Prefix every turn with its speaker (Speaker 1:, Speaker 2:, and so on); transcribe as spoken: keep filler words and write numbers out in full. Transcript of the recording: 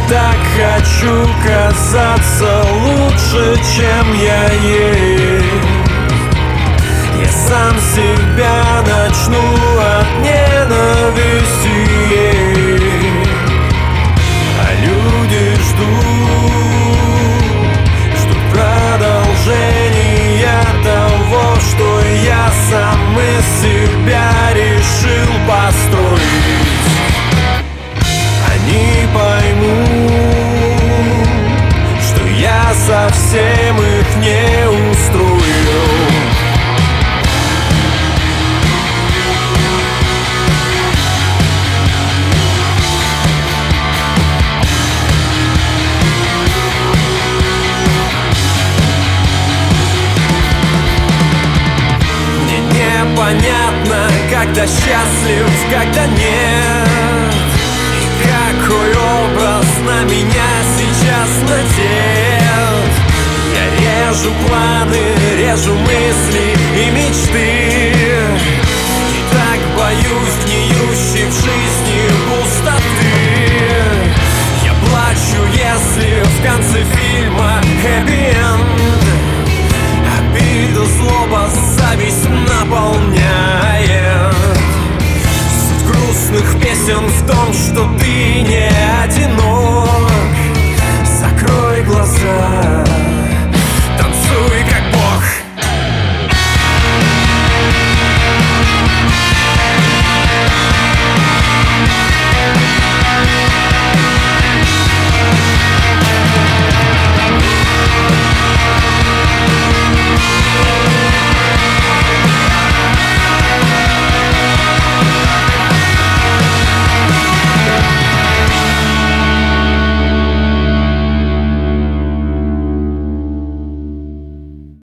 Speaker 1: так хочу казаться лучше, чем я есть. Я сам себя начну от ненависти, а люди ждут, ждут продолжения того, что я сам из себя решил построить. Они поймут, что я совсем их не устроил. Мне непонятно, когда счастлив, когда нет. Какой образ на меня сейчас надет? Я режу планы, режу мысли и мечты.